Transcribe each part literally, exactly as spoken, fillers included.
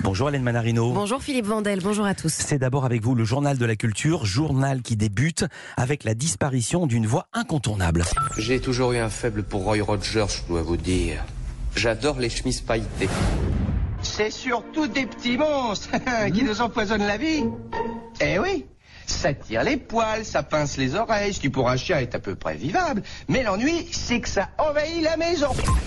Bonjour Hélène Manarino. Bonjour Philippe Vandel, bonjour à tous. C'est d'abord avec vous le journal de la culture, journal qui débute avec la disparition d'une voix incontournable. J'ai toujours eu un faible pour Roy Rogers, je dois vous dire. J'adore les chemises pailletées. C'est surtout des petits monstres qui nous empoisonnent la vie. Eh oui, ça tire les poils, ça pince les oreilles, ce qui pour un chien est à peu près vivable. Mais l'ennui, c'est que ça envahit la maison.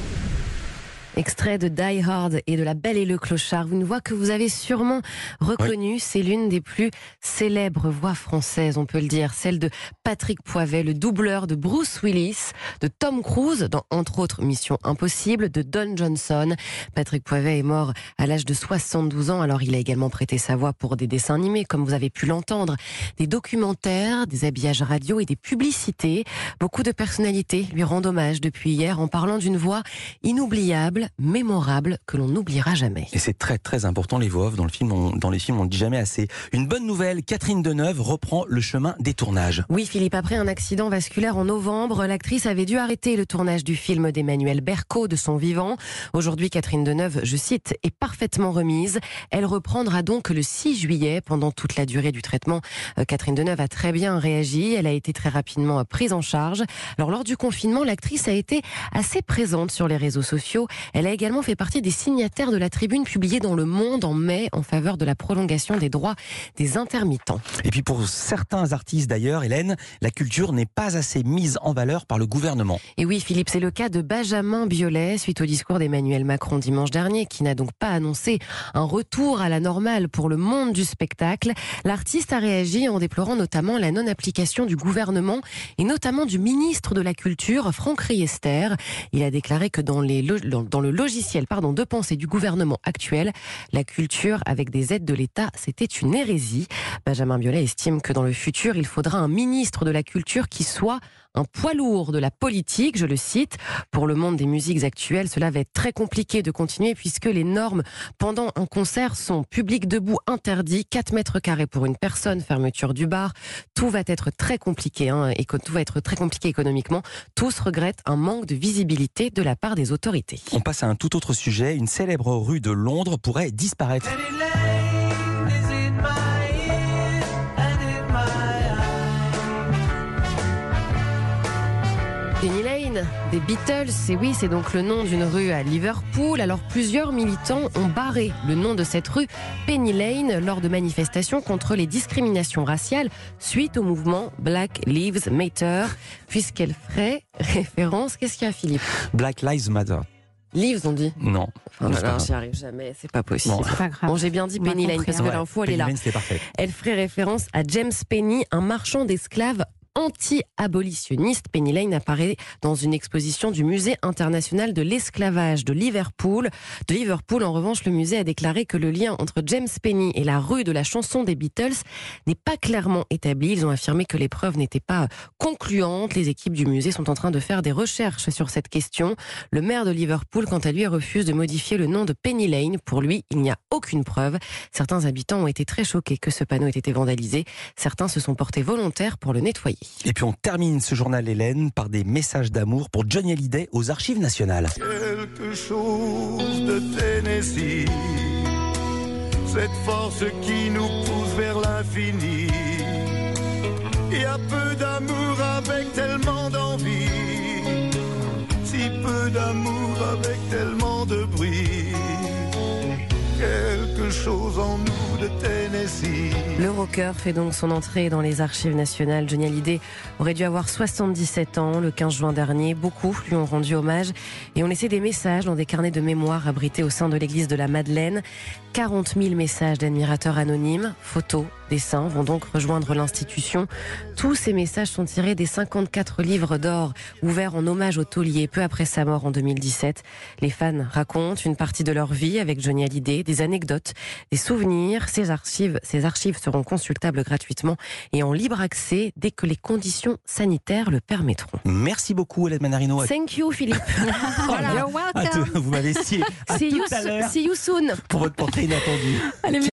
Extrait de Die Hard et de La Belle et le Clochard. Une voix que vous avez sûrement reconnue. Oui. C'est l'une des plus célèbres voix françaises, on peut le dire. Celle de Patrick Poivet, le doubleur de Bruce Willis, de Tom Cruise, dans entre autres Mission Impossible, de Don Johnson. Patrick Poivet est mort à l'âge de soixante-douze ans. Alors il a également prêté sa voix pour des dessins animés, comme vous avez pu l'entendre, des documentaires, des habillages radio et des publicités. Beaucoup de personnalités lui rendent hommage depuis hier en parlant d'une voix inoubliable, mémorable, que l'on n'oubliera jamais. Et c'est très très important, les voix off dans le film, on, dans les films on ne dit jamais assez. Une bonne nouvelle, Catherine Deneuve reprend le chemin des tournages. Oui Philippe, après un accident vasculaire en novembre, l'actrice avait dû arrêter le tournage du film d'Emmanuel Berco de son vivant. Aujourd'hui, Catherine Deneuve, je cite, est parfaitement remise. Elle reprendra donc le six juillet. Pendant toute la durée du traitement, Catherine Deneuve a très bien réagi. Elle a été très rapidement prise en charge. Alors lors du confinement, l'actrice a été assez présente sur les réseaux sociaux. Elle a également fait partie des signataires de la tribune publiée dans Le Monde en mai en faveur de la prolongation des droits des intermittents. Et puis pour certains artistes d'ailleurs, Hélène, la culture n'est pas assez mise en valeur par le gouvernement. Et oui Philippe, c'est le cas de Benjamin Biolay suite au discours d'Emmanuel Macron dimanche dernier, qui n'a donc pas annoncé un retour à la normale pour le monde du spectacle. L'artiste a réagi en déplorant notamment la non-application du gouvernement et notamment du ministre de la Culture, Franck Riester. Il a déclaré que dans les dans le logiciel pardon, de pensée du gouvernement actuel, la culture avec des aides de l'État, c'était une hérésie. Benjamin Biolay estime que dans le futur, il faudra un ministre de la Culture qui soit un poids lourd de la politique, je le cite. Pour le monde des musiques actuelles, cela va être très compliqué de continuer puisque les normes pendant un concert sont public debout interdit, quatre mètres carrés pour une personne, fermeture du bar. Tout va être très compliqué hein, et que tout va être très compliqué économiquement. Tous regrettent un manque de visibilité de la part des autorités. On passe à un tout autre sujet. Une célèbre rue de Londres pourrait disparaître. Penny Lane, des Beatles, et oui, c'est donc le nom d'une rue à Liverpool. Alors plusieurs militants ont barré le nom de cette rue, Penny Lane, lors de manifestations contre les discriminations raciales suite au mouvement Black Lives Matter, puisqu'elle ferait référence... Qu'est-ce qu'il y a, Philippe ? Black Lives Matter. Lives, on dit ? Non. Enfin, alors, j'y arrive jamais, c'est pas possible. Bon, c'est pas grave. Bon, j'ai bien dit on Penny Lane, parce que ouais, l'info, elle Penny est là. Lane, c'était parfait. Elle ferait référence à James Penny, un marchand d'esclaves anti-abolitionniste. Penny Lane apparaît dans une exposition du Musée international de l'esclavage de Liverpool. De Liverpool, en revanche, le musée a déclaré que le lien entre James Penny et la rue de la chanson des Beatles n'est pas clairement établi. Ils ont affirmé que les preuves n'étaient pas concluantes. Les équipes du musée sont en train de faire des recherches sur cette question. Le maire de Liverpool, quant à lui, refuse de modifier le nom de Penny Lane. Pour lui, il n'y a aucune preuve. Certains habitants ont été très choqués que ce panneau ait été vandalisé. Certains se sont portés volontaires pour le nettoyer. Et puis on termine ce journal, Hélène, par des messages d'amour pour Johnny Hallyday aux Archives nationales. Quelque chose de Tennessee, cette force qui nous pousse vers l'infini. Il y a peu d'amour avec tellement d'envie, si peu d'amour avec tellement de bruit. Quelque chose en nous de Tennessee. Le rocker fait donc son entrée dans les Archives nationales. Johnny Hallyday aurait dû avoir soixante-dix-sept ans le quinze juin dernier. Beaucoup lui ont rendu hommage et ont laissé des messages dans des carnets de mémoire abrités au sein de l'église de la Madeleine. quarante mille messages d'admirateurs anonymes, photos, dessins vont donc rejoindre l'institution. Tous ces messages sont tirés des cinquante-quatre livres d'or ouverts en hommage au taulier peu après sa mort en deux mille dix-sept. Les fans racontent une partie de leur vie avec Johnny Hallyday, des anecdotes, des souvenirs. Ces archives, ces archives seront consultables gratuitement et en libre accès dès que les conditions sanitaires le permettront. Merci beaucoup Hélène Manarino. Thank you Philippe. Voilà. You're welcome. Vous m'avez scié. À See tout you, à l'heure. see you soon. Pour votre portée inattendue. Allez,